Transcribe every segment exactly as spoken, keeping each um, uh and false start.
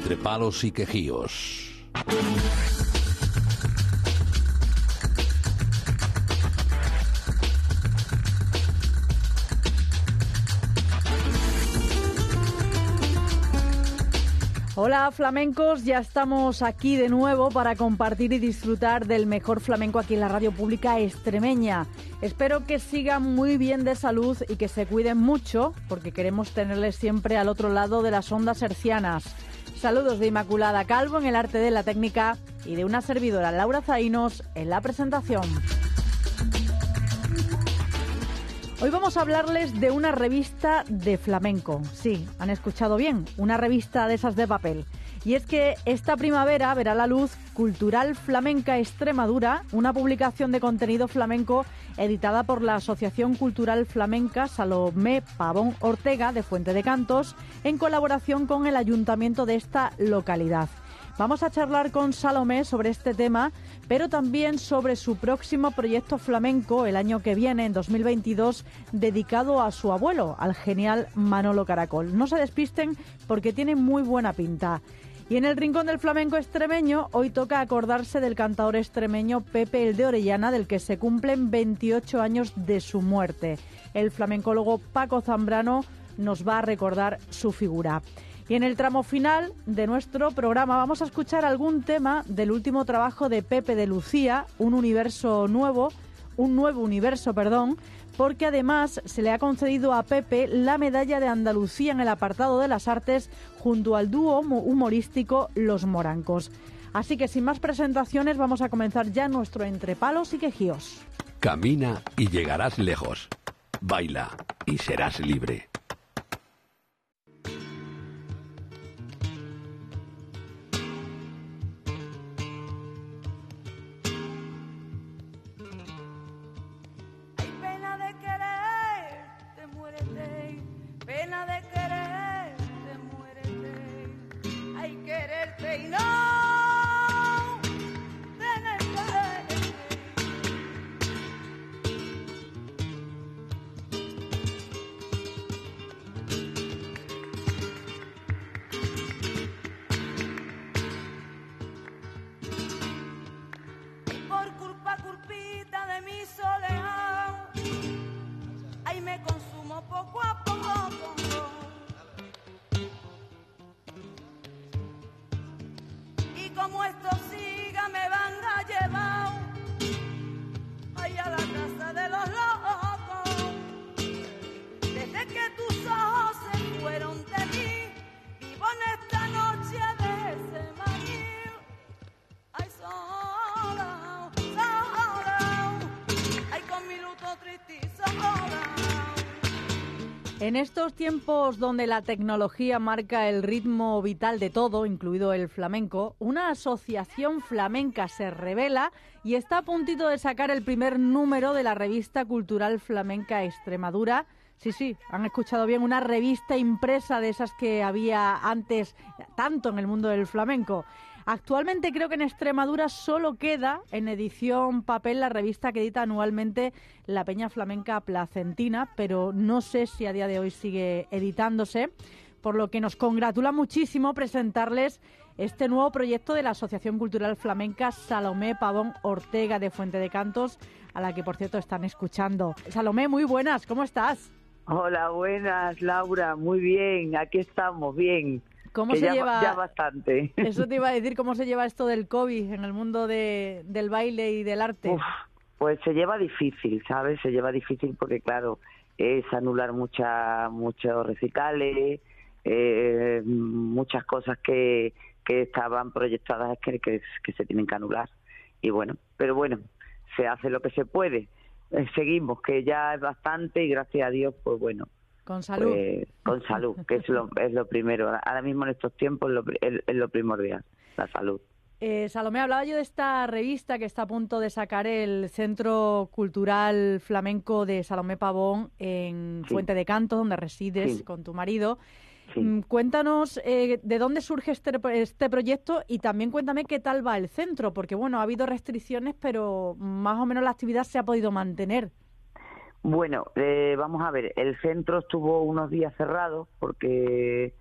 Entre Palos y Quejíos. Hola flamencos, ya estamos aquí de nuevo para compartir y disfrutar del mejor flamenco aquí en la radio pública extremeña. Espero que sigan muy bien de salud y que se cuiden mucho, porque queremos tenerles siempre al otro lado de las ondas hercianas. Saludos de Inmaculada Calvo en el arte de la técnica y de una servidora, Laura Zainos, en la presentación. Hoy vamos a hablarles de una revista de flamenco. Sí, han escuchado bien, una revista de esas de papel. Y es que esta primavera verá la luz Cultural Flamenca Extremadura, una publicación de contenido flamenco editada por la Asociación Cultural Flamenca Salomé Pavón Ortega de Fuente de Cantos, en colaboración con el ayuntamiento de esta localidad. Vamos a charlar con Salomé sobre este tema, pero también sobre su próximo proyecto flamenco el año que viene, en dos mil veintidós, dedicado a su abuelo, al genial Manolo Caracol. No se despisten porque tiene muy buena pinta. Y en el rincón del flamenco extremeño, hoy toca acordarse del cantador extremeño Pepe el de Orellana, del que se cumplen veintiocho años de su muerte. El flamencólogo Paco Zambrano nos va a recordar su figura. Y en el tramo final de nuestro programa vamos a escuchar algún tema del último trabajo de Pepe de Lucía, un universo nuevo, un nuevo universo, perdón, porque además se le ha concedido a Pepe la medalla de Andalucía en el apartado de las artes junto al dúo humorístico Los Morancos. Así que sin más presentaciones vamos a comenzar ya nuestro Entre Palos y Quejíos. Camina y llegarás lejos. Baila y serás libre. Pena de querer, te muérete. Hay quererte y no tenerte. Y por culpa, culpita de mi soledad, ahí me consumo poco a poco. Y como esto siga me van a llevar allá a la casa de los locos. Desde que tus ojos se fueron de mí, vivo en esta noche de ese maní. Ay, sola, sola, ay, con mi luto triste y sola. En estos tiempos donde la tecnología marca el ritmo vital de todo, incluido el flamenco, una asociación flamenca se revela y está a puntito de sacar el primer número de la revista cultural flamenca Extremadura. Sí, sí, han escuchado bien, una revista impresa de esas que había antes tanto en el mundo del flamenco. Actualmente creo que en Extremadura solo queda en edición papel la revista que edita anualmente la Peña Flamenca Placentina, pero no sé si a día de hoy sigue editándose, por lo que nos congratula muchísimo presentarles este nuevo proyecto de la Asociación Cultural Flamenca Salomé Pavón Ortega de Fuente de Cantos, a la que por cierto están escuchando. Salomé, muy buenas, ¿cómo estás? Hola, buenas, Laura, muy bien, aquí estamos, bien. ¿Cómo que se ya, lleva? Ya bastante. Eso te iba a decir, ¿cómo se lleva esto del COVID en el mundo de, del baile y del arte? Uf, pues se lleva difícil, ¿sabes? Se lleva difícil porque, claro, es anular mucha, muchos recitales, eh, muchas cosas que, que estaban proyectadas que, que, que se tienen que anular. Y bueno, pero bueno, se hace lo que se puede. Eh, seguimos, que ya es bastante y gracias a Dios, pues bueno. Con salud. Pues, con salud, que es lo, es lo primero. Ahora mismo en estos tiempos lo, es, es lo primordial, la salud. Eh, Salomé, hablaba yo de esta revista que está a punto de sacar el Centro Cultural Flamenco de Salomé Pavón en sí. Fuente de Cantos, donde resides sí. con tu marido. Sí. Cuéntanos eh, de dónde surge este, este proyecto y también cuéntame qué tal va el centro, porque bueno, ha habido restricciones, pero más o menos la actividad se ha podido mantener. Bueno, eh, vamos a ver, el centro estuvo unos días cerrado porque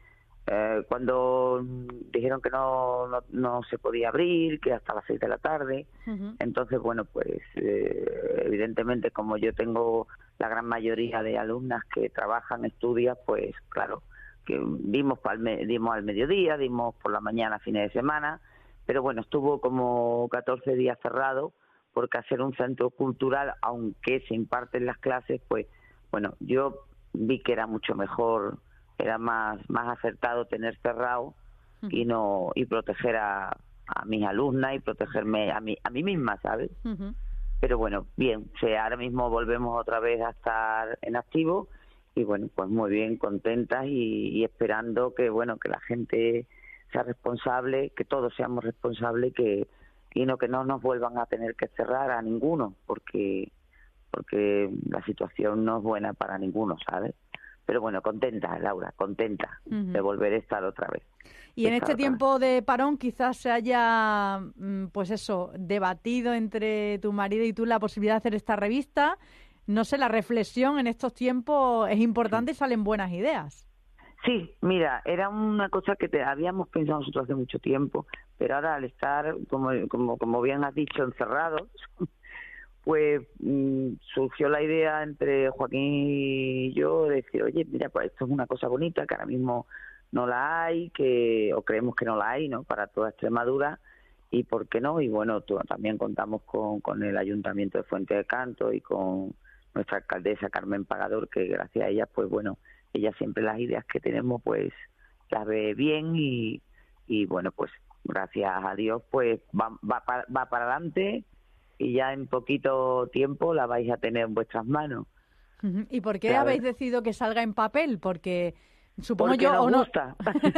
eh, cuando dijeron que no, no no se podía abrir, que hasta las seis de la tarde. Uh-huh. Entonces, bueno, pues eh, evidentemente como yo tengo la gran mayoría de alumnas que trabajan, estudian, pues claro, que dimos, al me, dimos al mediodía, dimos por la mañana, fines de semana, pero bueno, estuvo como catorce días cerrado, porque hacer un centro cultural, aunque se imparten las clases, pues bueno, yo vi que era mucho mejor, era más más acertado tener cerrado uh-huh. y no y proteger a, a mis alumnas y protegerme a mí a mí misma, ¿sabes? Uh-huh. Pero bueno, bien, o sea, ahora mismo volvemos otra vez a estar en activo y bueno, pues muy bien, contentas y, y esperando que bueno que la gente sea responsable, que todos seamos responsables, que y no que no nos vuelvan a tener que cerrar a ninguno, porque porque la situación no es buena para ninguno, ¿sabes? Pero bueno, contenta, Laura, contenta uh-huh. de volver a estar otra vez. Y en este tiempo de parón quizás se haya, pues eso, debatido entre tu marido y tú la posibilidad de hacer esta revista. No sé, la reflexión en estos tiempos es importante y salen buenas ideas. Sí, mira, era una cosa que te habíamos pensado nosotros hace mucho tiempo, pero ahora al estar, como como, como bien has dicho, encerrados, pues mmm, surgió la idea entre Joaquín y yo de decir, oye, mira, pues esto es una cosa bonita, que ahora mismo no la hay, que o creemos que no la hay, ¿no?, para toda Extremadura, y por qué no, y bueno, tú, también contamos con, con el Ayuntamiento de Fuente de Canto y con nuestra alcaldesa Carmen Pagador, que gracias a ella, pues bueno, ella siempre las ideas que tenemos, pues las ve bien y, y bueno, pues gracias a Dios, pues va, va, va, va para adelante y ya en poquito tiempo la vais a tener en vuestras manos. ¿Y por qué habéis decidido que salga en papel? Porque supongo porque yo nos o no. gusta.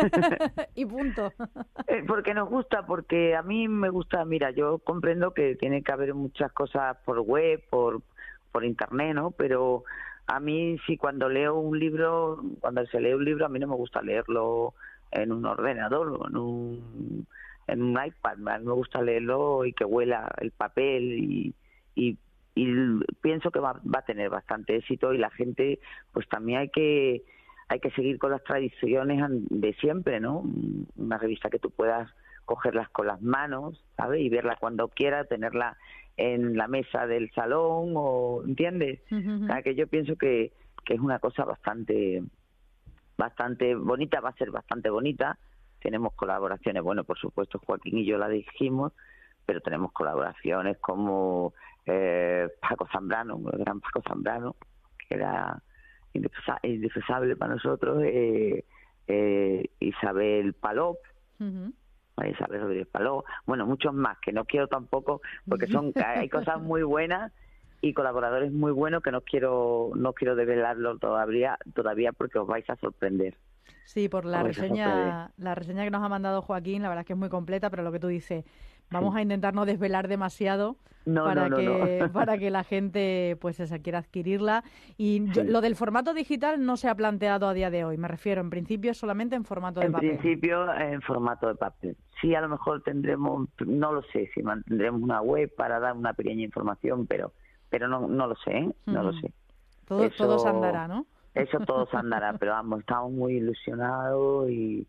Y punto. Porque nos gusta, porque a mí me gusta, mira, yo comprendo que tiene que haber muchas cosas por web, por, por internet, ¿no? Pero a mí sí, cuando leo un libro, cuando se lee un libro, a mí no me gusta leerlo en un ordenador o en un, en un iPad. A mí me gusta leerlo y que huela el papel y, y, y pienso que va, va a tener bastante éxito y la gente, pues también hay que hay que seguir con las tradiciones de siempre, ¿no? Una revista que tú puedas cogerlas con las manos, ¿sabes? Y verla cuando quieras, tenerla en la mesa del salón, o ¿entiendes? Uh-huh. O sea, que yo pienso que, que es una cosa bastante bastante bonita, va a ser bastante bonita. Tenemos colaboraciones, bueno, por supuesto Joaquín y yo la dijimos, pero tenemos colaboraciones como eh, Paco Zambrano, el gran Paco Zambrano, que era indispensable para nosotros, eh, eh, Isabel Palop, uh-huh. Isabel Rodríguez Palop, bueno, muchos más, que no quiero tampoco, porque son hay cosas muy buenas y colaboradores muy buenos que no quiero no quiero develarlo todavía todavía porque os vais a sorprender. Sí, por la reseña la reseña que nos ha mandado Joaquín, la verdad es que es muy completa, pero lo que tú dices, vamos sí. a intentar no desvelar demasiado no, para no, no, que no. para que la gente pues se quiera adquirirla. Y yo, sí. lo del formato digital no se ha planteado a día de hoy, me refiero en principio solamente en formato de en papel. En principio en formato de papel. Sí, a lo mejor tendremos, no lo sé, si mantendremos una web para dar una pequeña información, pero pero no no lo sé, ¿eh? no mm. lo sé. Todo, Eso... todo se andará, ¿no? Eso todo se andará, pero vamos, estamos muy ilusionados y,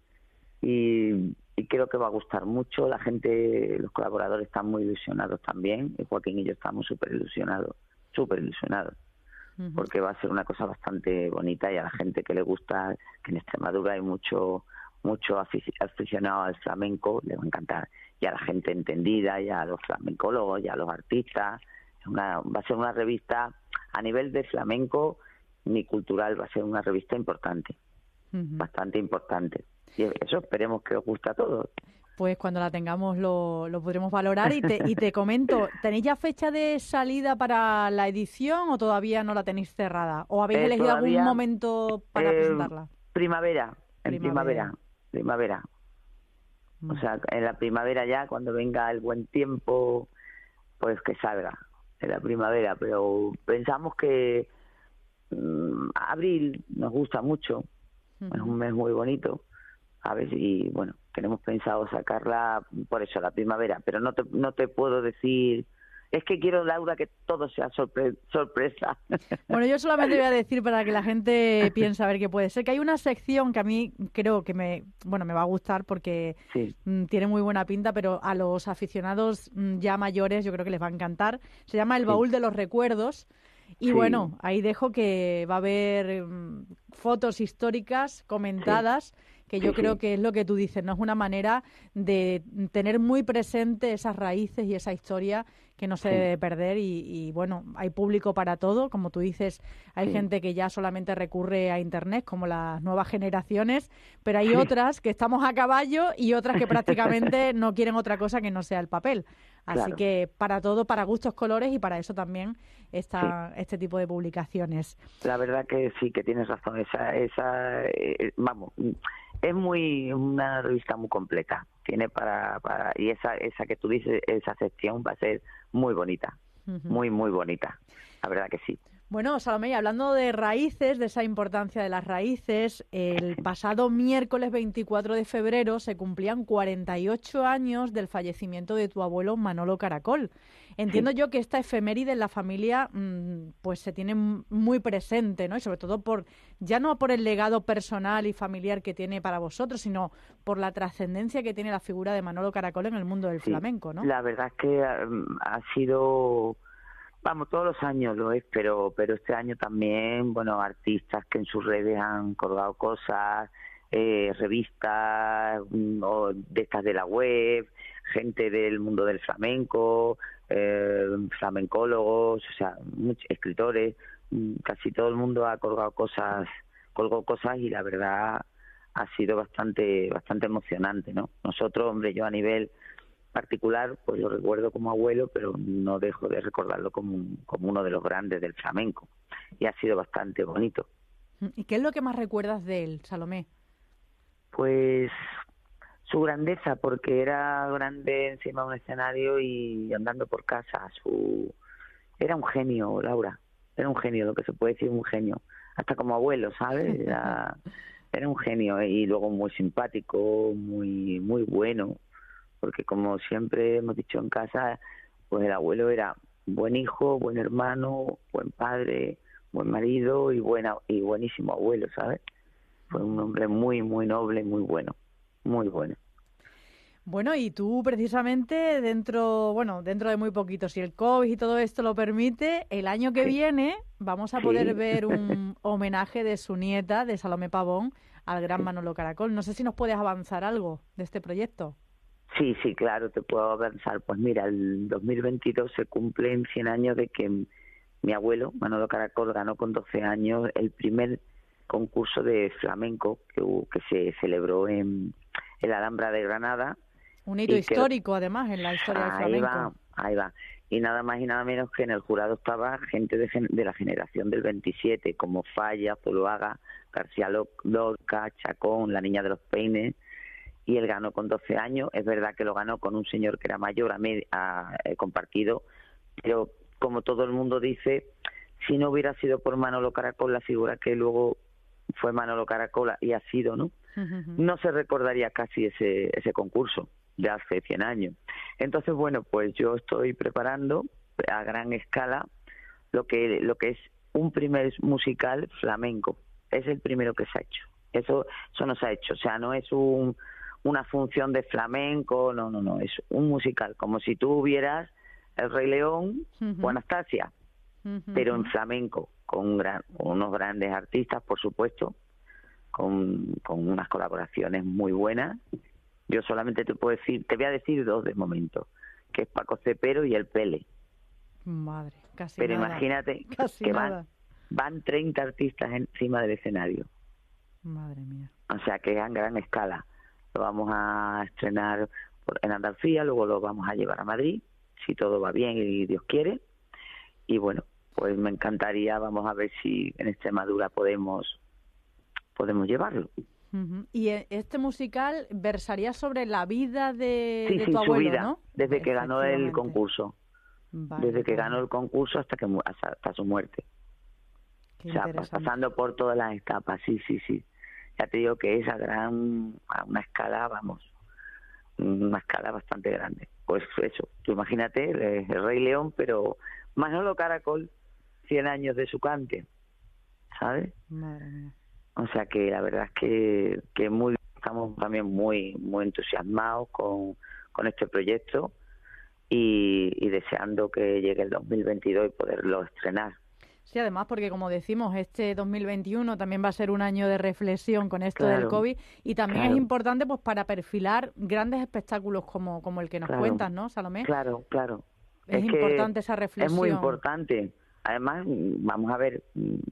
y, y creo que va a gustar mucho. La gente, los colaboradores están muy ilusionados también. Y Joaquín y yo estamos súper ilusionados, súper ilusionados, uh-huh. porque va a ser una cosa bastante bonita y a la gente que le gusta, que en Extremadura hay mucho mucho aficionado al flamenco, le va a encantar. Y a la gente entendida, y a los flamencólogos, y a los artistas. Una, va a ser una revista a nivel de flamenco ni cultural, va a ser una revista importante, uh-huh. bastante importante. Y eso esperemos que os guste a todos. Pues cuando la tengamos lo, lo podremos valorar. Y te, y te comento, ¿tenéis ya fecha de salida para la edición o todavía no la tenéis cerrada? ¿O habéis eh, elegido todavía, algún momento para eh, presentarla? Primavera, en primavera, primavera. Uh-huh. O sea, en la primavera ya, cuando venga el buen tiempo, pues que salga en la primavera. Pero pensamos que abril nos gusta mucho, uh-huh. es un mes muy bonito, a ver, y bueno, tenemos pensado sacarla por eso, la primavera, pero no te, no te puedo decir Es que quiero, Laura, que todo sea sorpre sorpresa. Bueno, yo solamente voy a decir para que la gente piense a ver qué puede ser, que hay una sección que a mí creo que me, bueno, me va a gustar porque sí. mm, tiene muy buena pinta, pero a los aficionados mm, ya mayores yo creo que les va a encantar. Se llama El Baúl sí. de los Recuerdos. Y sí. bueno, ahí dejo que va a haber um, fotos históricas comentadas, sí. que yo sí, creo sí. que es lo que tú dices, ¿no? Es una manera de tener muy presente esas raíces y esa historia que no se sí. debe perder y, y, bueno, hay público para todo. Como tú dices, hay sí. gente que ya solamente recurre a Internet, como las nuevas generaciones, pero hay sí. otras que estamos a caballo y otras que prácticamente no quieren otra cosa que no sea el papel. Así claro. que para todo, para gustos, colores y para eso también está sí. este tipo de publicaciones. La verdad que sí, que tienes razón. Esa, esa, eh, vamos, es muy una revista muy completa. Tiene para, para y esa, esa que tú dices, esa sección va a ser muy bonita, uh-huh. muy muy bonita. La verdad que sí. Bueno, Salomé, hablando de raíces, de esa importancia de las raíces, el pasado miércoles veinticuatro de febrero se cumplían cuarenta y ocho años del fallecimiento de tu abuelo Manolo Caracol. Entiendo sí. yo que esta efeméride en la familia pues se tiene muy presente, ¿no? Y sobre todo por ya no por el legado personal y familiar que tiene para vosotros, sino por la trascendencia que tiene la figura de Manolo Caracol en el mundo del sí. flamenco, ¿no? La verdad es que um, ha sido... Vamos, todos los años lo es, pero pero este año también, bueno, artistas que en sus redes han colgado cosas, eh, revistas o de estas de la web, gente del mundo del flamenco, eh, flamencólogos, o sea, muchos escritores, casi todo el mundo ha colgado cosas, colgó cosas y la verdad ha sido bastante bastante emocionante, ¿no? Nosotros, hombre, yo a nivel particular, pues lo recuerdo como abuelo, pero no dejo de recordarlo como, un, como uno de los grandes del flamenco. Y ha sido bastante bonito. ¿Y qué es lo que más recuerdas de él, Salomé? Pues su grandeza, porque era grande encima de un escenario y andando por casa. Su Era un genio, Laura. Era un genio, lo que se puede decir un genio. Hasta como abuelo, ¿sabes? Era, era un genio y luego muy simpático, muy muy bueno. Porque como siempre hemos dicho en casa, pues el abuelo era buen hijo, buen hermano, buen padre, buen marido y buena y buenísimo abuelo, ¿sabes? Fue un hombre muy, muy noble, muy bueno, muy bueno. Bueno, y tú precisamente dentro, bueno, dentro de muy poquito, si el COVID y todo esto lo permite, el año que sí. viene vamos a poder sí. ver un homenaje de su nieta, de Salomé Pavón, al gran sí. Manolo Caracol. No sé si nos puedes avanzar algo de este proyecto. Sí, sí, claro, te puedo avanzar. Pues mira, el dos mil veintidós se cumplen cien años de que mi abuelo, Manolo Caracol, ganó con doce años el primer concurso de flamenco que, que se celebró en, en la Alhambra de Granada. Un hito histórico, que, además, en la historia del flamenco. Ahí va, ahí va. Y nada más y nada menos que en el jurado estaba gente de, de la generación del veintisiete, como Falla, Zuloaga, García Lorca, Chacón, La Niña de los Peines... y él ganó con doce años. Es verdad que lo ganó con un señor que era mayor a, med- a eh, compartido, pero como todo el mundo dice, si no hubiera sido por Manolo Caracol, la figura que luego fue Manolo Caracol y ha sido, ¿no? Uh-huh. No se recordaría casi ese ese concurso de hace cien años. Entonces, bueno, pues yo estoy preparando a gran escala lo que lo que es un primer musical flamenco. Es el primero que se ha hecho. Eso eso no se ha hecho, o sea, no es un una función de flamenco, no, no, no, es un musical, como si tú hubieras El Rey León uh-huh. o Anastasia, uh-huh. pero en flamenco, con, gran, con unos grandes artistas, por supuesto, con, con unas colaboraciones muy buenas. Yo solamente te puedo decir, te voy a decir dos de momento, que es Paco Cepero y El Pele. Madre, casi Pero nada. imagínate casi que nada. van, van treinta artistas encima del escenario. Madre mía. O sea, que es a gran escala. Lo vamos a estrenar en Andalucía, luego lo vamos a llevar a Madrid, si todo va bien y Dios quiere. Y bueno, pues me encantaría, vamos a ver si en Extremadura podemos podemos llevarlo. Uh-huh. Y este musical versaría sobre la vida de, sí, de sí, tu abuelo, su vida, ¿no? Desde que ganó el concurso. Vale, desde que vale. ganó el concurso hasta que hasta, hasta su muerte. Qué o sea, pasando por todas las etapas, sí, sí, sí. Ya te digo que es a gran, a una escala, vamos, una escala bastante grande. pues eso, tú imagínate, el, el Rey León, pero Manolo Caracol, cien años de su cante, ¿sabes? Madre mía. O sea que la verdad es que, que muy estamos también muy muy entusiasmados con, con este proyecto y, y deseando que llegue el dos mil veintidós y poderlo estrenar. Sí, además porque como decimos, este dos mil veintiuno también va a ser un año de reflexión con esto Claro, del COVID y también claro. es importante pues para perfilar grandes espectáculos como, como el que nos Claro. cuentas, ¿no, Salomé? Claro, claro. Es, que importante esa reflexión. Es muy importante. Además, vamos a ver,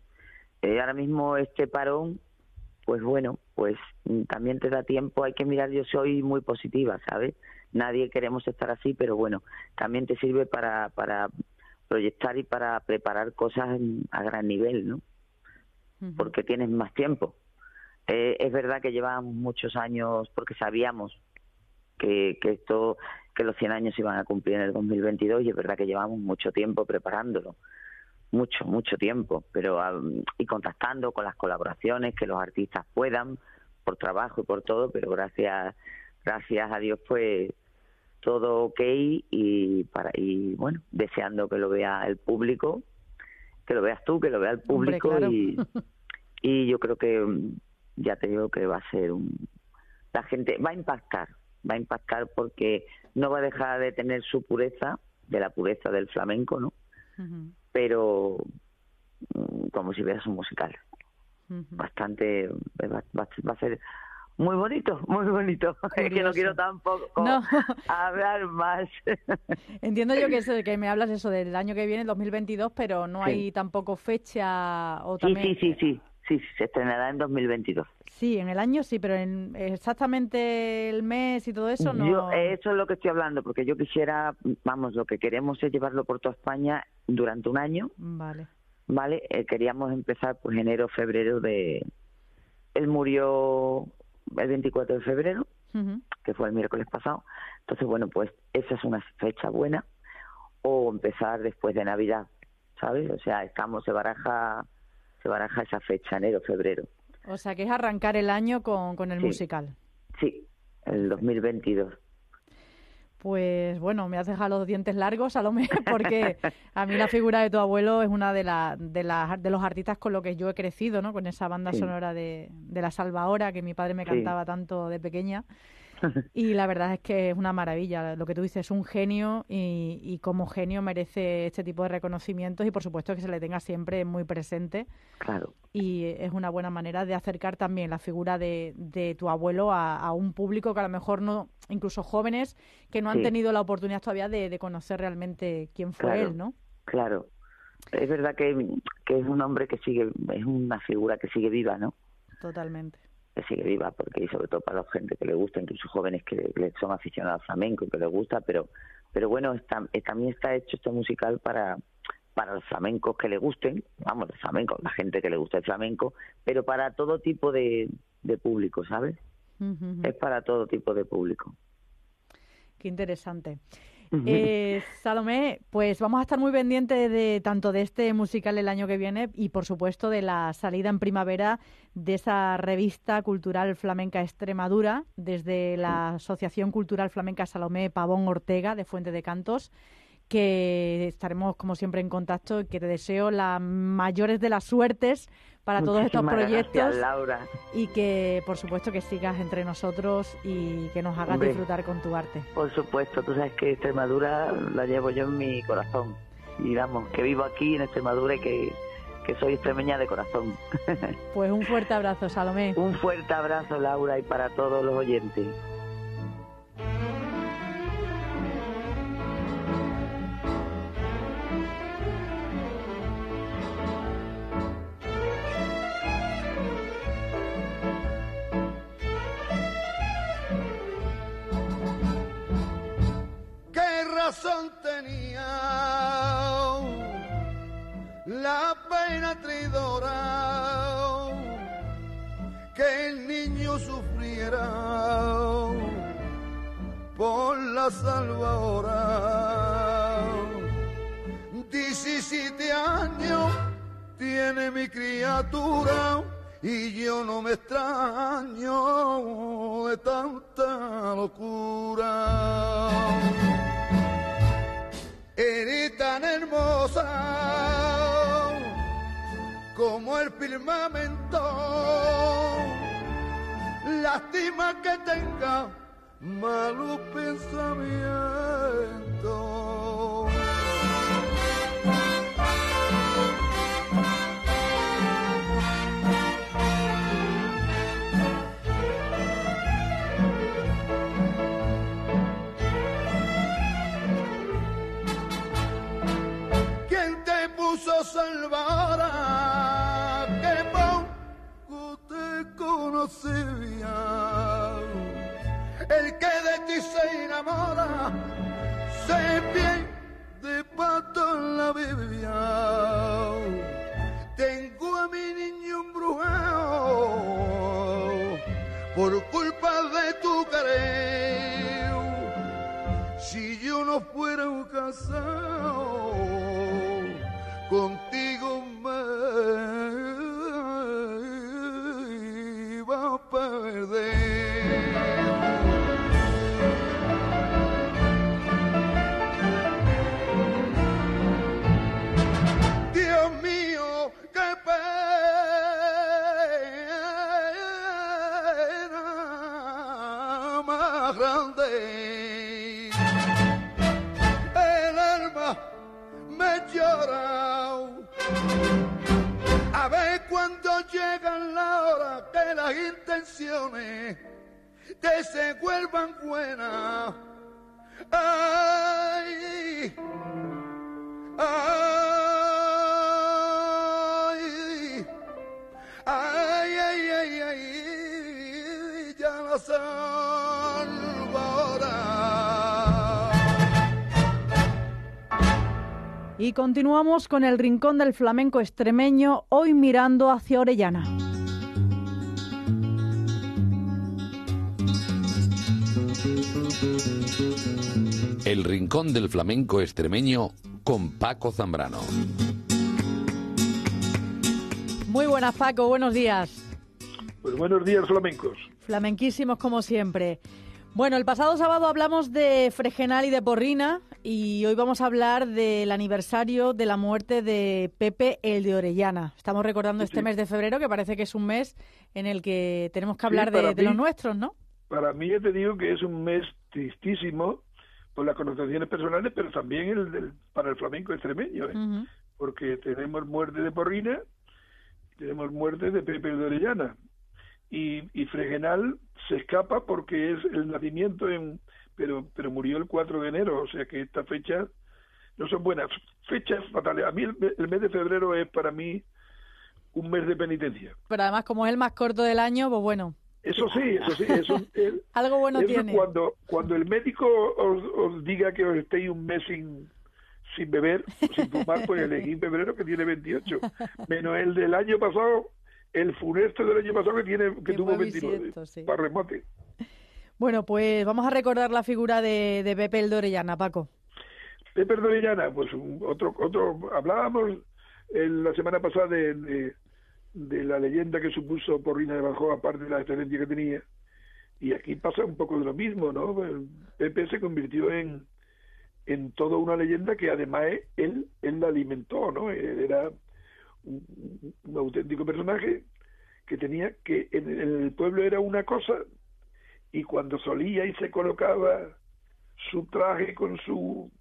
eh, ahora mismo este parón, pues bueno, pues también te da tiempo, hay que mirar, yo soy muy positiva, ¿sabes? Nadie queremos estar así, pero bueno, también te sirve para, para proyectar y para preparar cosas a gran nivel, ¿no? Uh-huh. Porque tienes más tiempo. Eh, es verdad que llevamos muchos años, porque sabíamos que, que esto, que los cien años iban a cumplir en el dos mil veintidós y es verdad que llevamos mucho tiempo preparándolo. Mucho, mucho tiempo, pero um, y contactando con las colaboraciones que los artistas puedan, por trabajo y por todo, pero gracias gracias a Dios pues todo ok y para y bueno, deseando que lo vea el público, que lo veas tú, que lo vea el público. Hombre, claro. y, y yo creo que ya te digo que va a ser un la gente va a impactar, va a impactar porque no va a dejar de tener su pureza, de la pureza del flamenco, ¿no? Uh-huh. Pero como si vieras un musical. Uh-huh. Bastante, va, va, va a ser muy bonito, muy bonito. Curioso. Es que no quiero tampoco no. hablar más. Entiendo yo que, eso, que me hablas eso del año que viene, dos mil veintidós, pero no sí. hay tampoco fecha o también... Sí, sí, sí, sí, sí, sí, se estrenará en dos mil veintidós. Sí, en el año sí, pero en exactamente el mes y todo eso no... Yo, eso es lo que estoy hablando, porque yo quisiera, vamos, lo que queremos es llevarlo por toda España durante un año. Vale. Vale, eh, queríamos empezar pues enero, febrero de... Él murió el veinticuatro de febrero, uh-huh. que fue el miércoles pasado. Entonces, bueno, pues esa es una fecha buena. O empezar después de Navidad, ¿sabes? O sea, estamos, se baraja, se baraja esa fecha, enero, febrero. O sea, que es arrancar el año con, con el sí. musical. Sí, el dos mil veintidós. Pues bueno, me has dejado los dientes largos, Salomé, porque a mí la figura de tu abuelo es una de, la, de, la, de los artistas con los que yo he crecido, ¿no? Con esa banda sí. sonora de, de La Salvahora que mi padre me cantaba sí. tanto de pequeña. Y la verdad es que es una maravilla. Lo que tú dices, es un genio y, y como genio merece este tipo de reconocimientos y por supuesto que se le tenga siempre muy presente. Claro. Y es una buena manera de acercar también la figura de, de tu abuelo a, a un público que a lo mejor no, incluso jóvenes que no han sí. tenido la oportunidad todavía de, de conocer realmente quién fue claro, él, ¿no? Claro. Es verdad que, que es un hombre que sigue, es una figura que sigue viva, ¿no? Totalmente. Que sigue viva, porque y sobre todo para la gente que le gusta, incluso jóvenes que, que son aficionados al flamenco y que les gusta, pero pero bueno, está, también está hecho este musical para para los flamencos que le gusten, vamos, los flamencos, la gente que le gusta el flamenco, pero para todo tipo de, de público, ¿sabes? Uh-huh. Es para todo tipo de público. Qué interesante. Eh, Salomé, pues vamos a estar muy pendientes de tanto de este musical el año que viene y por supuesto de la salida en primavera de esa revista cultural flamenca Extremadura desde la Asociación Cultural Flamenca Salomé Pavón Ortega de Fuente de Cantos, que estaremos como siempre en contacto y que te deseo las mayores de las suertes para todos estos proyectos. Gracias, Laura. Y que por supuesto que sigas entre nosotros y que nos hagas Hombre, disfrutar con tu arte. Por supuesto, tú sabes que Extremadura la llevo yo en mi corazón y vamos, que vivo aquí en Extremadura y que, que soy extremeña de corazón. Pues un fuerte abrazo, Salomé. Un fuerte abrazo, Laura, y para todos los oyentes. Razón tenía la pena traidora que el niño sufriera por la Salvahora. Diecisiete años tiene mi criatura y yo no me extraño de tanta locura. Eres tan hermosa como el firmamento, lástima que tenga malos pensamientos. ¿Quién te puso salvadora? Que poco te conocía. El que de ti se enamora se pierde pato en la Biblia. Tengo a mi niño embrujado por culpa de tu querer. Si yo no fuera un casado, contigo me iba a perder. Grande, el alma me llora. A ver cuando llega la hora que las intenciones te se vuelvan buenas. Ay, ay, ay, ay, ay, ay, ya lo sé. Y continuamos con el rincón del flamenco extremeño, hoy mirando hacia Orellana. El rincón del flamenco extremeño con Paco Zambrano. Muy buenas, Paco, buenos días. Pues buenos días, flamencos. Flamenquísimos como siempre. Bueno, el pasado sábado hablamos de Fregenal y de Porrina y hoy vamos a hablar del aniversario de la muerte de Pepe el de Orellana. Estamos recordando este sí. mes de febrero, que parece que es un mes en el que tenemos que hablar sí, de, mí, de los nuestros, ¿no? Para mí, ya te digo que es un mes tristísimo por las connotaciones personales, pero también el, el, para el flamenco extremeño, ¿eh? Uh-huh. Porque tenemos muerte de Porrina, tenemos muerte de Pepe el de Orellana. Y, y Fregenal se escapa porque es el nacimiento en pero pero murió el cuatro de enero, o sea que estas fechas no son buenas fechas fatales. A mí el, el mes de febrero es para mí un mes de penitencia, pero además como es el más corto del año, pues bueno, eso sí, eso sí, eso, el, algo bueno eso tiene. Cuando cuando el médico os, os diga que os estéis un mes sin sin beber, sin fumar, pues elegí febrero, que tiene veintiocho, menos el del año pasado, el funesto del año pasado que tiene que, que tuvo veintinueve, sí. Para remote. Bueno, pues vamos a recordar la figura de, de Pepe el de Orellana, Paco. Pepe el de Orellana, pues un, otro, otro, hablábamos en la semana pasada de, de, de la leyenda que supuso Porrina de Badajoz, aparte de la excelencia que tenía, y aquí pasa un poco de lo mismo, ¿no? Pepe se convirtió en en toda una leyenda que además él, él la alimentó, ¿no? Él era un, un auténtico personaje que tenía que en, en el pueblo era una cosa, y cuando solía y se colocaba su traje con su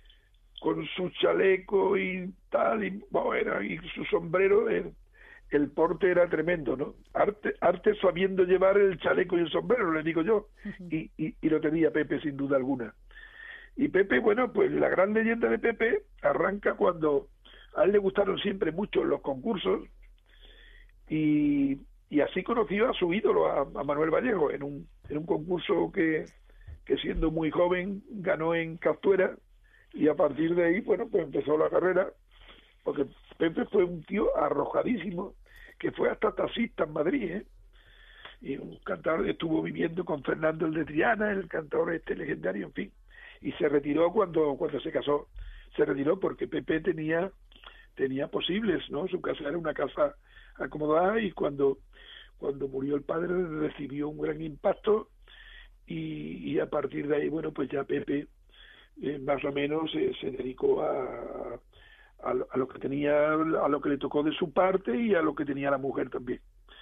con su chaleco y tal, y, bueno, y su sombrero, el, el porte era tremendo, ¿no? Arte, arte sabiendo llevar el chaleco y el sombrero, le digo yo, uh-huh. y, y, y lo tenía Pepe sin duda alguna. Y Pepe, bueno, pues la gran leyenda de Pepe arranca cuando a él le gustaron siempre mucho los concursos, y, y así conoció a su ídolo, a, a Manuel Vallejo, en un, en un concurso que, que siendo muy joven ganó en Castuera, y a partir de ahí, bueno, pues empezó la carrera, porque Pepe fue un tío arrojadísimo, que fue hasta taxista en Madrid, ¿eh? Y un cantador, estuvo viviendo con Fernando el de Triana, el cantador este legendario, en fin, y se retiró cuando cuando se casó, se retiró porque Pepe tenía tenía posibles, ¿no? Su casa era una casa acomodada, y cuando, cuando murió el padre recibió un gran impacto, y, y a partir de ahí, bueno, pues ya Pepe eh, más o menos eh, se dedicó a, a, a lo que tenía, a lo que le tocó de su parte y a lo que tenía la mujer también.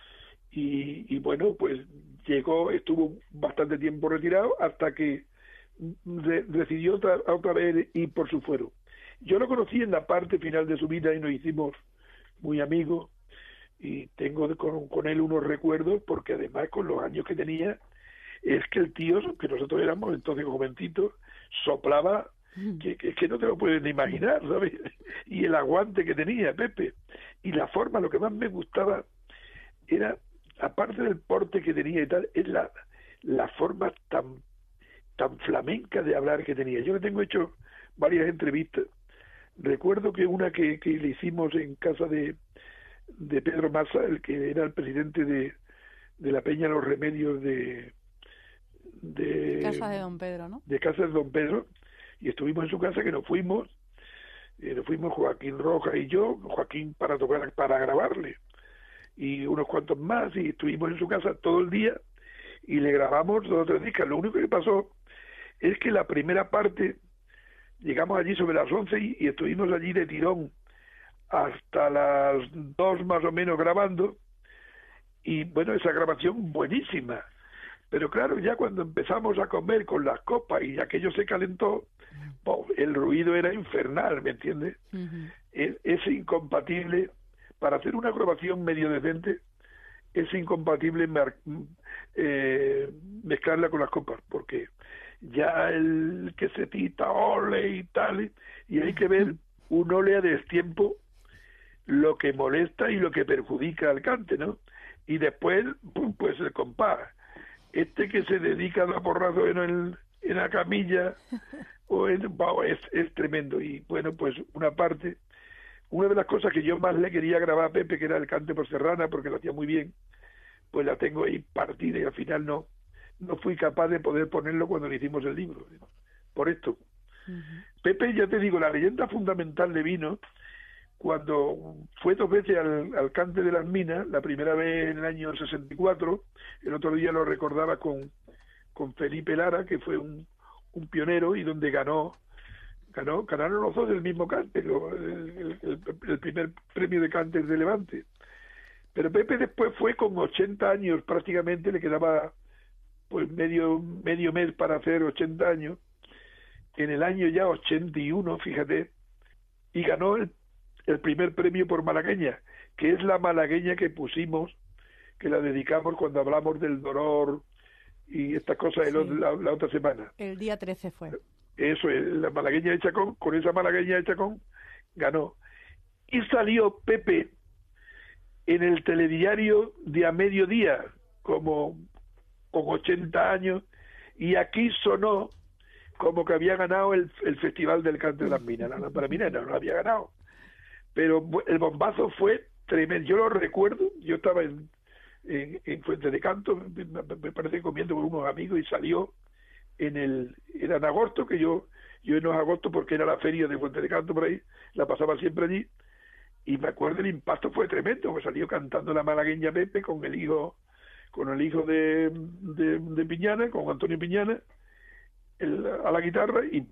Y, y bueno, pues llegó, estuvo bastante tiempo retirado hasta que de, decidió otra, otra vez ir por su fuero. Yo lo conocí en la parte final de su vida y nos hicimos muy amigos, y tengo con, con él unos recuerdos, porque además con los años que tenía, es que el tío, que nosotros éramos entonces jovencitos, soplaba que, que, que no te lo puedes ni imaginar, ¿sabes? Y el aguante que tenía Pepe, y la forma, lo que más me gustaba era, aparte del porte que tenía y tal, es la, la forma tan tan flamenca de hablar que tenía. Yo le tengo hecho varias entrevistas. Recuerdo que una que, que le hicimos en casa de, de Pedro Massa, el que era el presidente de, de la Peña Los Remedios de, de Casa de Don Pedro, ¿no? De Casa de Don Pedro, y estuvimos en su casa, que nos fuimos, eh, nos fuimos Joaquín Rojas y yo, Joaquín para tocar, para grabarle, y unos cuantos más, y estuvimos en su casa todo el día, y le grabamos dos o tres discos. Lo único que pasó es que la primera parte, llegamos allí sobre las once y, y estuvimos allí de tirón hasta las dos más o menos grabando, y bueno, esa grabación buenísima, pero claro, ya cuando empezamos a comer con las copas y aquello se calentó, oh, el ruido era infernal, ¿me entiendes? Uh-huh. es, es incompatible, para hacer una grabación medio decente, es incompatible mar, eh, mezclarla con las copas, porque ya el que se tita ole y tal, y hay que ver un ole a destiempo lo que molesta y lo que perjudica al cante, ¿no? Y después, pues el compás, este que se dedica a dar porrazo en, el, en la camilla, o en, wow, es, es tremendo. Y bueno, pues una parte, una de las cosas que yo más le quería grabar a Pepe, que era el cante por serrana, porque lo hacía muy bien, pues la tengo ahí partida, y al final no no fui capaz de poder ponerlo cuando le hicimos el libro, ¿no? Por esto. Uh-huh. Pepe, ya te digo, la leyenda fundamental de vino, cuando fue dos veces al, al cante de las minas, la primera vez en el año sesenta y cuatro, el otro día lo recordaba con, con Felipe Lara, que fue un, un pionero, y donde ganó, ganó ganaron los dos del mismo cante, lo, el, el, el primer premio de cantes de Levante. Pero Pepe después fue con ochenta años, prácticamente le quedaba pues medio medio mes para hacer ochenta años, en el año ya ochenta y uno, fíjate, y ganó el, el primer premio por malagueña, que es la malagueña que pusimos, que la dedicamos cuando hablamos del dolor y estas cosas, sí, la, la otra semana. El día trece fue. Eso es, la malagueña de Chacón, con esa malagueña de Chacón, ganó. Y salió Pepe en el telediario de a mediodía, como con ochenta años, y aquí sonó como que había ganado el, el Festival del Cante de las Minas. La lámpara minera no lo había ganado, pero el bombazo fue tremendo. Yo lo recuerdo, yo estaba en, en, en Fuente de Canto, me, me parece, comiendo con unos amigos, y salió en el, era en agosto, que yo, yo en agosto, porque era la feria de Fuente de Canto por ahí, la pasaba siempre allí, y me acuerdo el impacto fue tremendo, que salió cantando la malagueña Pepe con el hijo con el hijo de, de, de Piñana, con Antonio Piñana, el, a la guitarra, y,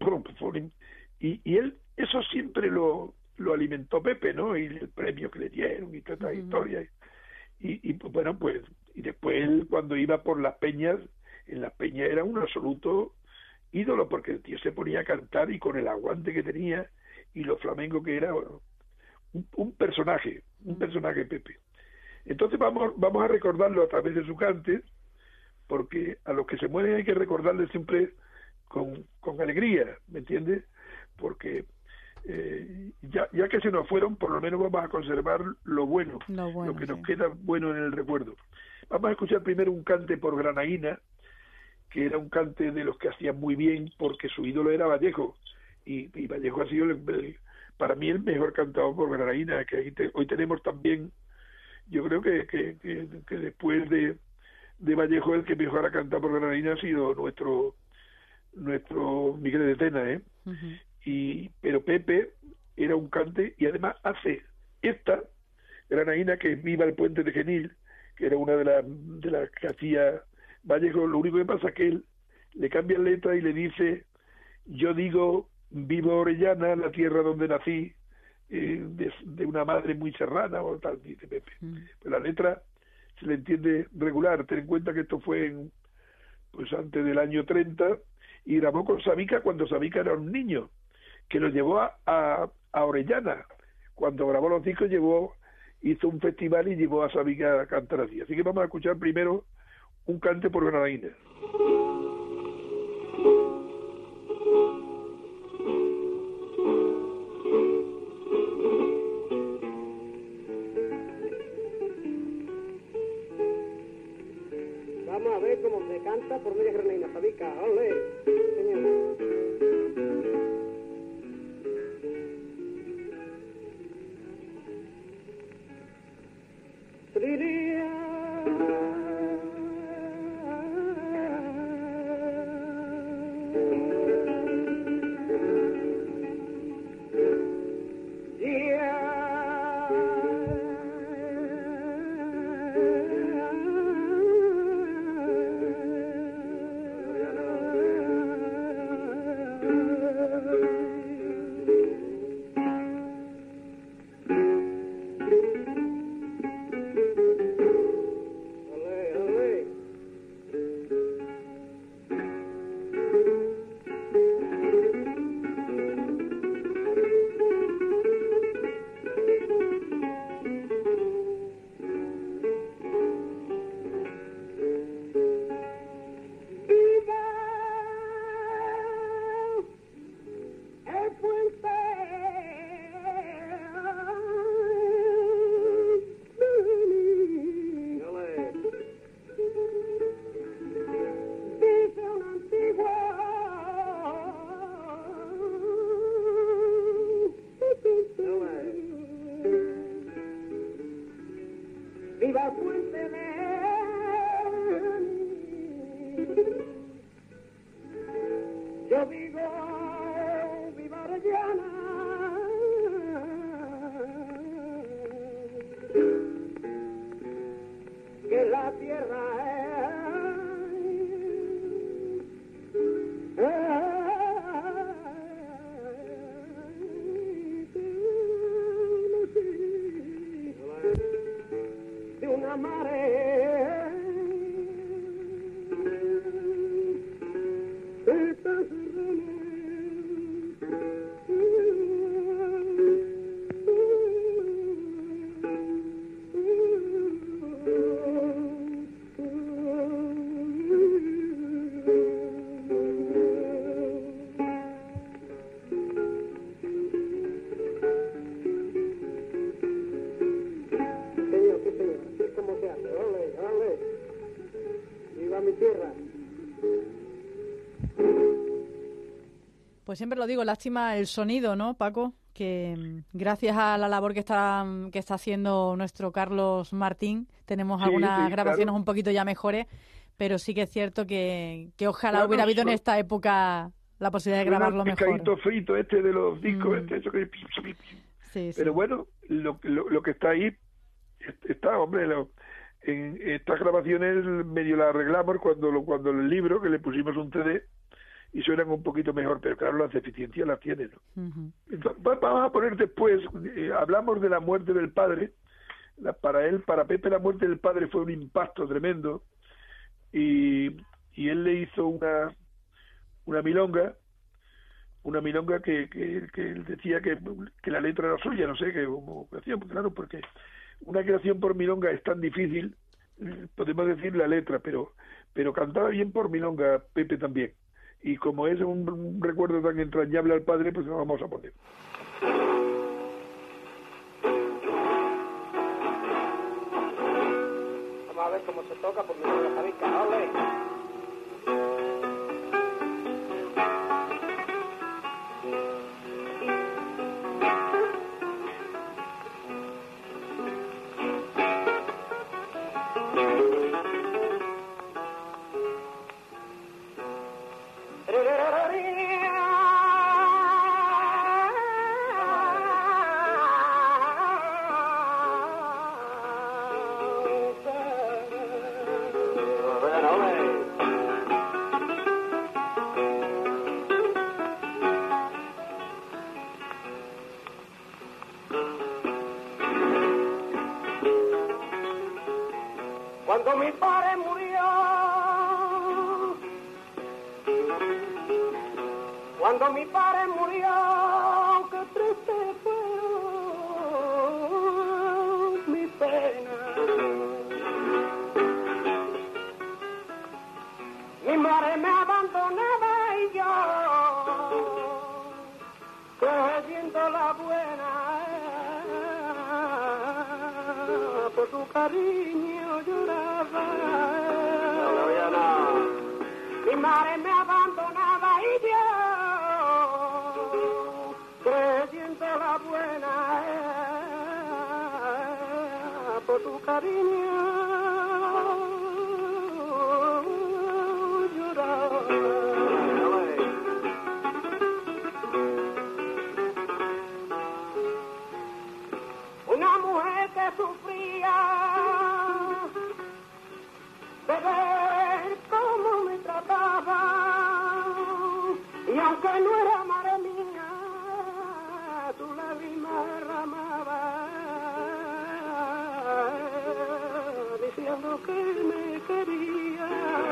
y y él eso siempre lo, lo alimentó Pepe, ¿no? Y el premio que le dieron y toda esta uh-huh. historia. Y, y bueno, pues, y después él, cuando iba por las peñas, en las peñas era un absoluto ídolo, porque el tío se ponía a cantar, y con el aguante que tenía y lo flamenco que era, bueno, un, un personaje, un personaje Pepe. Entonces vamos vamos a recordarlo a través de su cante, porque a los que se mueren hay que recordarles siempre con, con alegría, ¿me entiendes? Porque eh, ya, ya que se nos fueron, por lo menos vamos a conservar lo bueno, lo, bueno, lo que sí. nos queda bueno en el recuerdo. Vamos a escuchar primero un cante por Granaína, que era un cante de los que hacían muy bien, porque su ídolo era Vallejo, y, y Vallejo ha sido el, el, para mí el mejor cantador por Granaína, que ahí te, hoy tenemos también. Yo creo que, que, que, que después de, de Vallejo, el que mejor ha cantado por Granaína ha sido nuestro nuestro Miguel de Tena, ¿eh? Uh-huh. Y pero Pepe era un cante, y además hace esta granadina, que es Viva el Puente de Genil, que era una de las de las que hacía Vallejo. Lo único que pasa es que él le cambia letra y le dice: yo digo, viva Orellana, la tierra donde nací, eh, de, de una madre muy serrana, o tal, dice Pepe. Mm. Pues la letra se le entiende regular. Ten en cuenta que esto fue en, pues antes del año treinta, y grabó con Sabica cuando Sabica era un niño, que lo llevó a, a, a Orellana. Cuando grabó los discos, llevó, hizo un festival y llevó a Sabica a cantar así. Así que vamos a escuchar primero un cante por granadina. Vamos a ver cómo se canta por media granadina, Sabica. ¡Ole! Señor. Viva Puente de yo digo, viva Orellana, que la tierra es, es de una marea. Pues siempre lo digo, lástima el sonido, ¿no, Paco? Que gracias a la labor que está que está haciendo nuestro Carlos Martín, tenemos sí, algunas sí, grabaciones claro. un poquito ya mejores, pero sí que es cierto que, que ojalá claro, hubiera habido so, en esta época la posibilidad de grabarlo el mejor. El frito este de los discos, Mm. este, eso que... Sí, sí. Pero bueno, lo, lo, lo que está ahí, está, hombre, lo, en estas grabaciones medio la arreglamos cuando, lo, cuando el libro, que le pusimos un C D, y suenan un poquito mejor, pero claro, las deficiencias las tienen, ¿no? Uh-huh. Entonces, vamos a poner después, eh, hablamos de la muerte del padre. La, para él, para Pepe, la muerte del padre fue un impacto tremendo, y, y él le hizo una una milonga, una milonga que, que, que él decía que, que la letra era suya, no sé, que como creación, claro, porque una creación por milonga es tan difícil, podemos decir la letra, pero pero cantaba bien por milonga Pepe también. Y como es un, un recuerdo tan entrañable al padre, pues lo vamos a poner. Vamos a ver cómo se toca por mi la Sabica, ¡ole! Cuando mi padre murió, cuando mi padre murió, qué triste fue mi pena. Mi madre me abandonaba y yo, cogiendo la buena, por tu cariño lloraba. Mi madre me abandonaba y yo, creyendo la buena, por tu cariño lloraba. Una mujer que sufría de ver cómo me trataba, y aunque no era madre mía, tu lágrima derramaba, diciendo que me quería.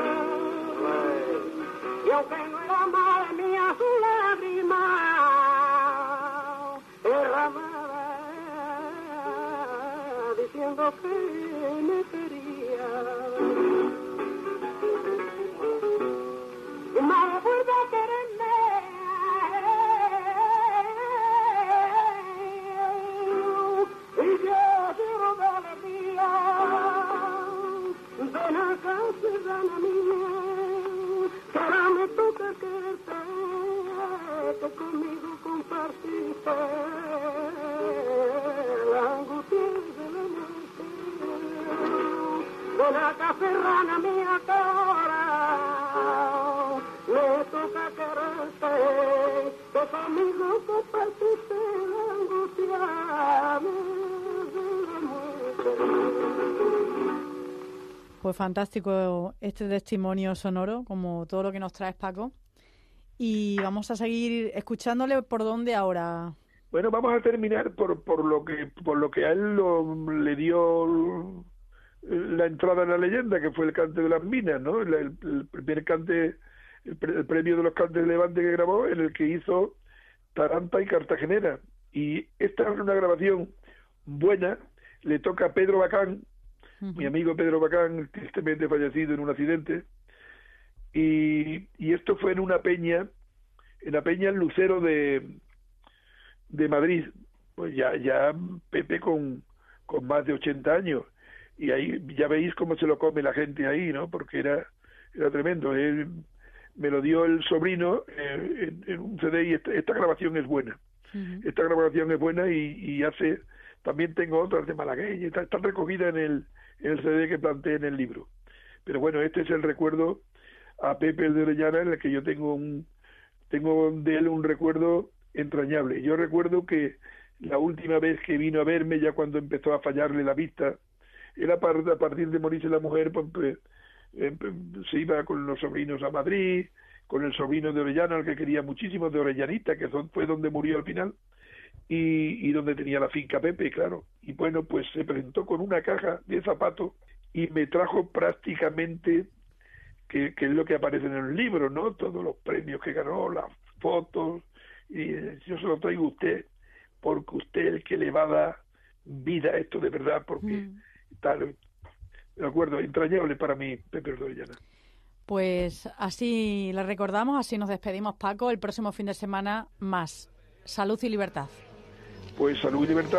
Y aunque no era madre mía, su lágrima derramaba, diciendo que me quería. Y madre, vuelve a quererme, y yo lloro de alegría. Ven acá, serrana mía, que ahora me toca quererte, que conmigo compartiste la angustia de la muerte. Ven acá, serrana mía, que ahora me toca quererte, que conmigo compartiste la angustia de la muerte. Pues fantástico este testimonio sonoro, como todo lo que nos traes, Paco. Y vamos a seguir escuchándole. ¿Por dónde ahora? Bueno, vamos a terminar por por lo que por lo que a él lo, le dio la entrada en la leyenda, que fue el cante de las minas, ¿no? El, el, el primer cante, el, pre, el premio de los cantes de Levante que grabó, en el que hizo Taranta y Cartagenera. Y esta es una grabación buena, le toca a Pedro Bacán, uh-huh. mi amigo Pedro Bacán, tristemente fallecido en un accidente, y, y esto fue en una peña, en la peña El Lucero de, de Madrid, pues ya, ya Pepe con, con más de ochenta años, y ahí ya veis cómo se lo come la gente ahí, ¿no? Porque era, era tremendo. Él, me lo dio el sobrino eh, en, en un C D, y esta, esta grabación es buena. Uh-huh. Esta grabación es buena y, y hace, también tengo otras de malagueña, está, está recogida en el, en el C D que planteé en el libro. Pero bueno, este es el recuerdo a Pepe de Orellana, en el que yo tengo un tengo de él un recuerdo entrañable. Yo recuerdo que la última vez que vino a verme, ya cuando empezó a fallarle la vista, era a partir de morirse la mujer, pues, eh, se iba con los sobrinos a Madrid, con el sobrino de Orellana, al que quería muchísimo, de Orellanita, que fue donde murió al final, y, y donde tenía la finca Pepe, claro. Y bueno, pues se presentó con una caja de zapatos y me trajo prácticamente, que, que es lo que aparece en el libro, ¿no? Todos los premios que ganó, las fotos, y yo se lo traigo a usted, porque usted es el que le va a dar vida a esto de verdad, porque mm. tal, de acuerdo, entrañable para mí, Pepe de Orellana. Pues así le recordamos, así nos despedimos, Paco. El próximo fin de semana más. Salud y libertad. Pues salud y libertad.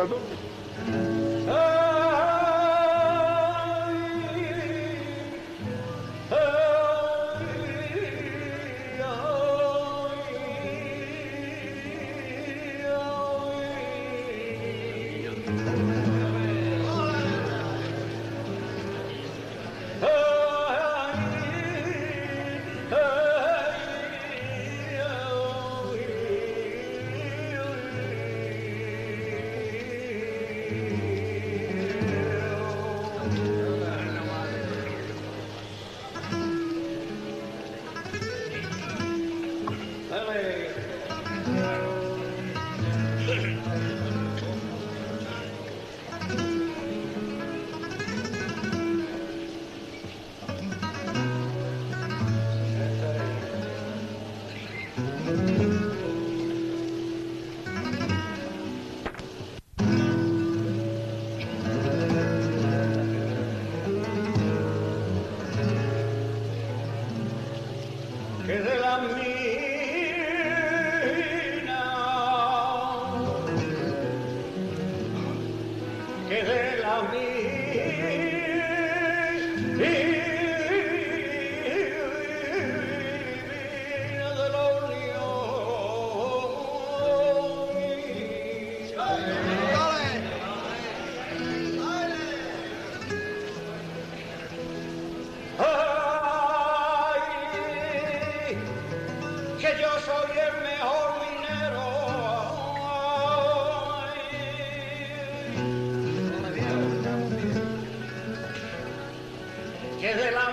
que de la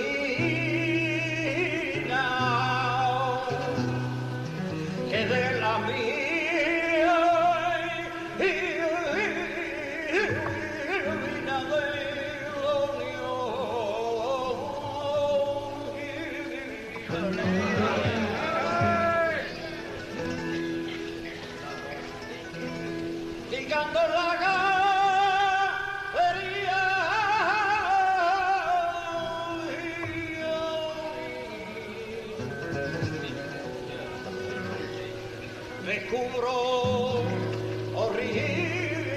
mina, que de la mina picando la galería descubro horrible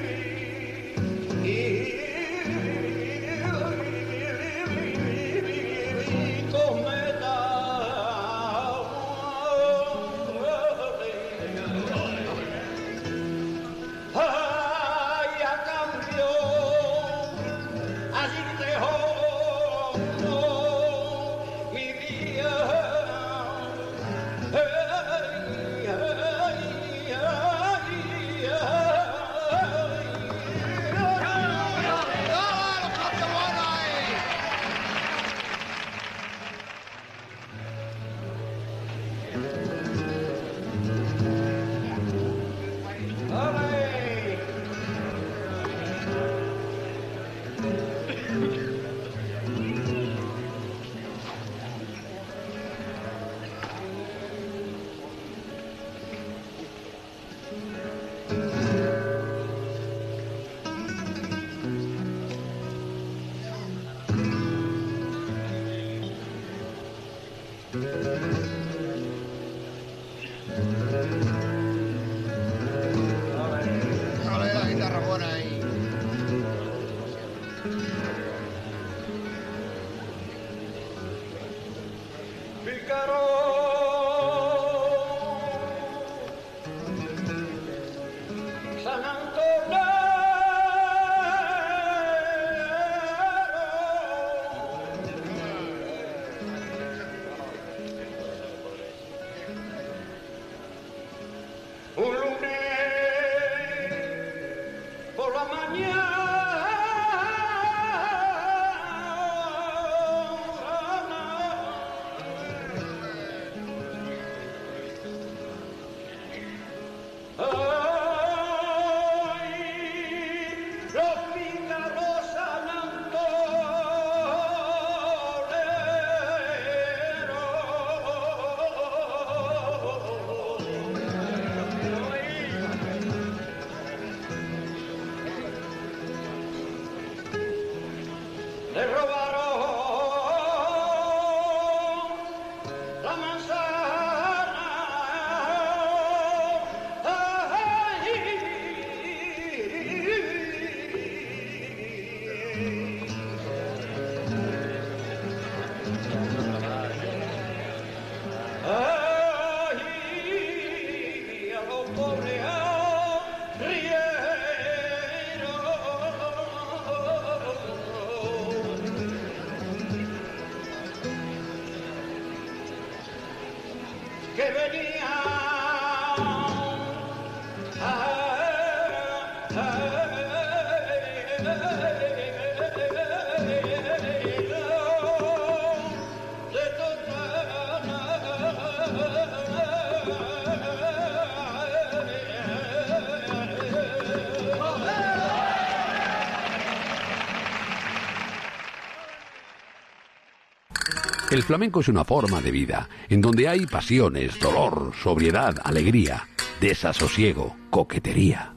El flamenco es una forma de vida, en donde hay pasiones, dolor, sobriedad, alegría, desasosiego, coquetería.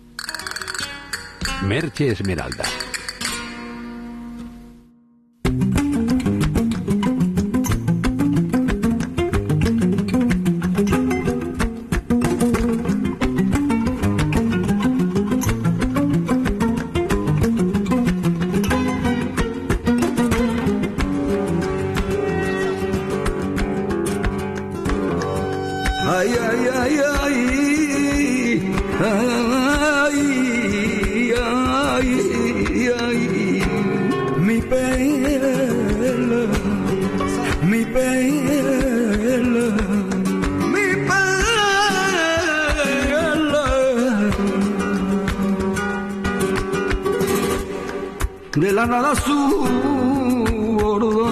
Merche Esmeralda. De la nada su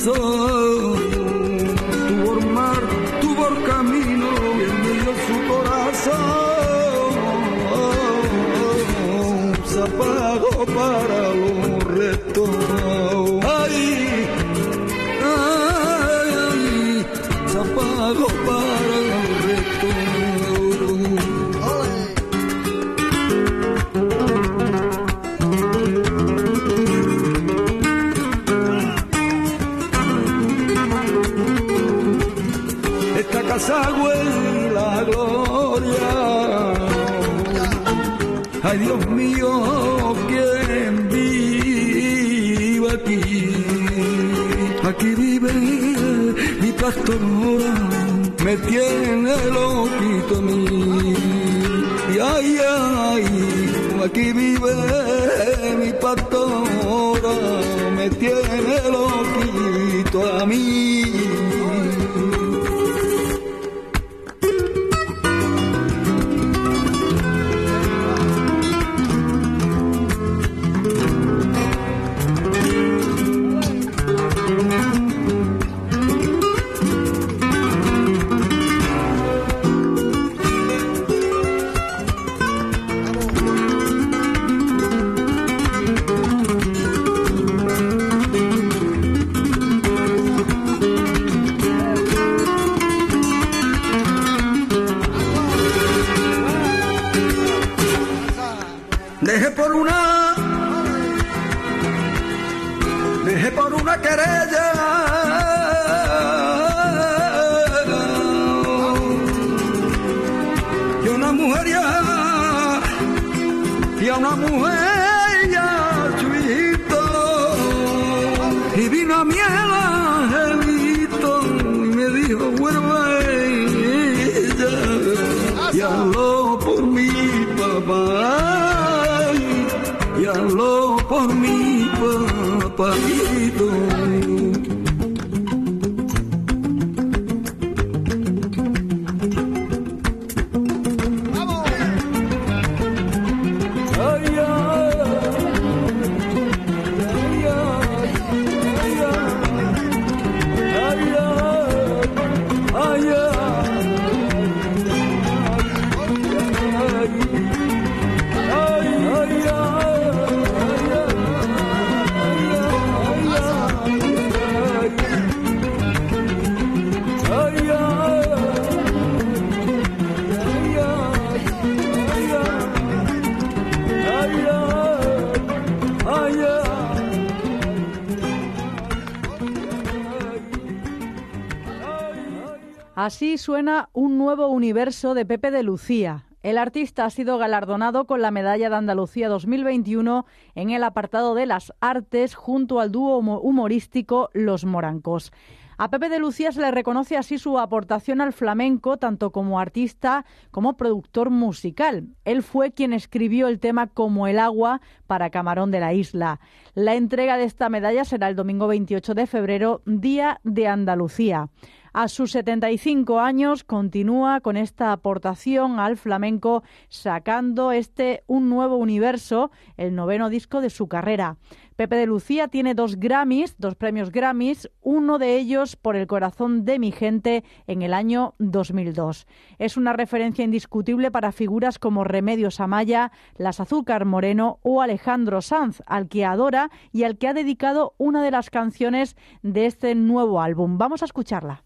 corazón, tuvo el mar, tuvo el camino y en medio su corazón se apagó para los restos. Ay, ay, ay, se apagó para los restos. Casagüe y la gloria, ay Dios mío, quien vive aquí, aquí vive mi pastora, me tiene loquito a mí, y ay, ay, aquí vive mi pastora, me tiene loquito a mí. Dejé por una, dejé por una querella y una mujer ya, y a una mujer ya, chuvito, y vino a mi angelito y me dijo, vuelva ella, y habló por mi papá. Y habló por mi papito. Así suena un nuevo universo de Pepe de Lucía. El artista ha sido galardonado con la Medalla de Andalucía dos mil veintiuno en el apartado de las artes junto al dúo humorístico Los Morancos. A Pepe de Lucía se le reconoce así su aportación al flamenco, tanto como artista como productor musical. Él fue quien escribió el tema Como el agua para Camarón de la Isla. La entrega de esta medalla será el domingo veintiocho de febrero, Día de Andalucía. A sus setenta y cinco años continúa con esta aportación al flamenco, sacando este Un Nuevo Universo, el noveno disco de su carrera. Pepe de Lucía tiene dos Grammys, dos premios Grammys, uno de ellos por El corazón de mi gente en el año dos mil dos. Es una referencia indiscutible para figuras como Remedios Amaya, Las Azúcar Moreno o Alejandro Sanz, al que adora y al que ha dedicado una de las canciones de este nuevo álbum. Vamos a escucharla.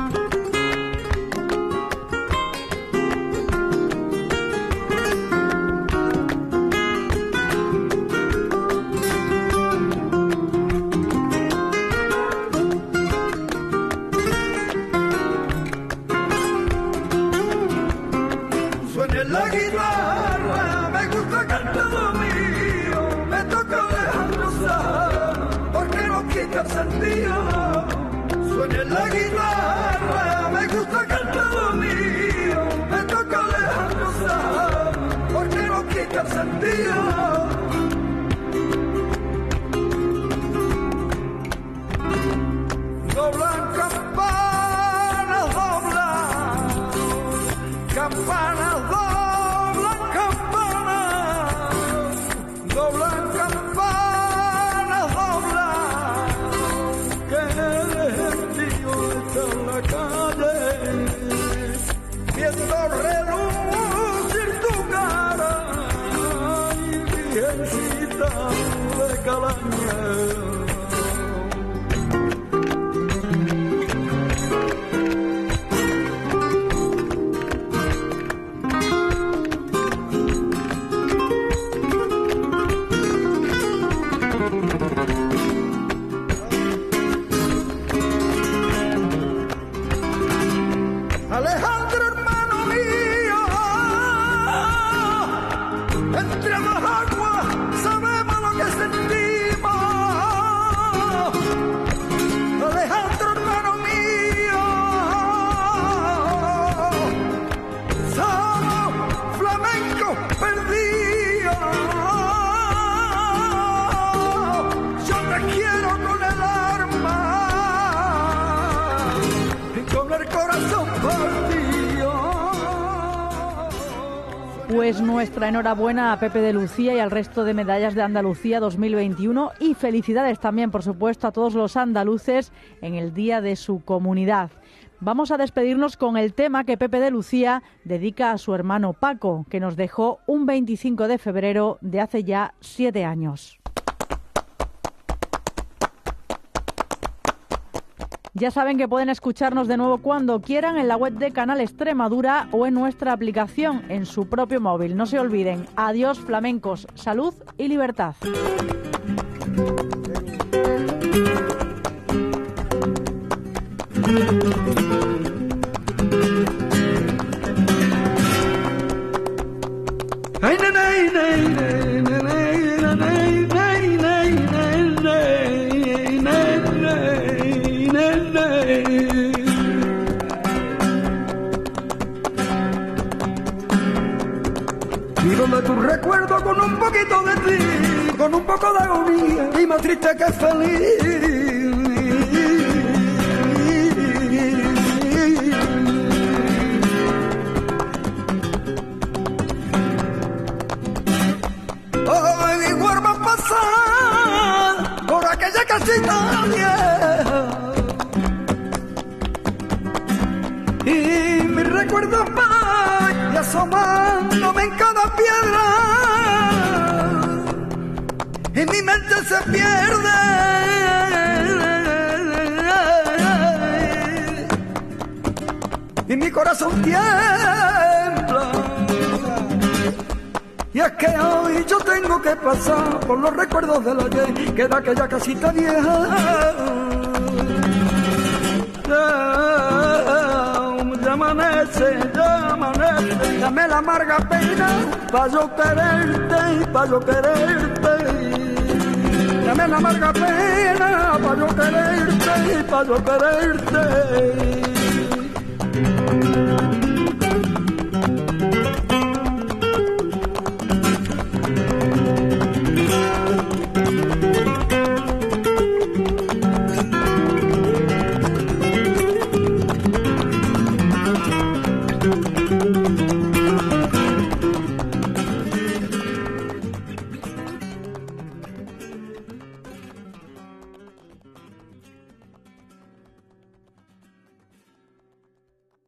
Suena la guitarra, me gusta cantar lo mío, me toca Alejandro Sanz, porque no quita el sentido. Suena la guitarra, me gusta cantar lo mío, me toca Alejandro Sanz, porque no quita el sentido. Doblan campanas, doblan campanas, doblan campanas, doblan campanas, doblan que catalaña. Alejandro, hermano mío, entre las aguas sabemos lo que sentimos. Alejandro, hermano mío, somos flamencos perdidos. Yo te quiero con el alma y con el corazón partido. Pues nuestra enhorabuena a Pepe de Lucía y al resto de medallas de Andalucía dos mil veintiuno y felicidades también, por supuesto, a todos los andaluces en el día de su comunidad. Vamos a despedirnos con el tema que Pepe de Lucía dedica a su hermano Paco, que nos dejó un veinticinco de febrero de hace ya siete años. Ya saben que pueden escucharnos de nuevo cuando quieran en la web de Canal Extremadura o en nuestra aplicación en su propio móvil. No se olviden. Adiós flamencos, salud y libertad. Ay, na, na, na, na, na, na, na, vivo de tu recuerdo con un poquito de ti, con un poco de agonía y más triste que feliz. Hoy vuelvo a pasar por aquella casita vieja y mi recuerdo va y asomándome en cada piedra y mi mente se pierde y mi corazón tiembla. Y es que hoy yo tengo que pasar por los recuerdos del ayer, que de aquella casita vieja. Ya amanece, ya amanece, dame la amarga pena pa' yo quererte, pa' yo quererte. Dame la amarga pena pa' yo quererte, pa' yo quererte.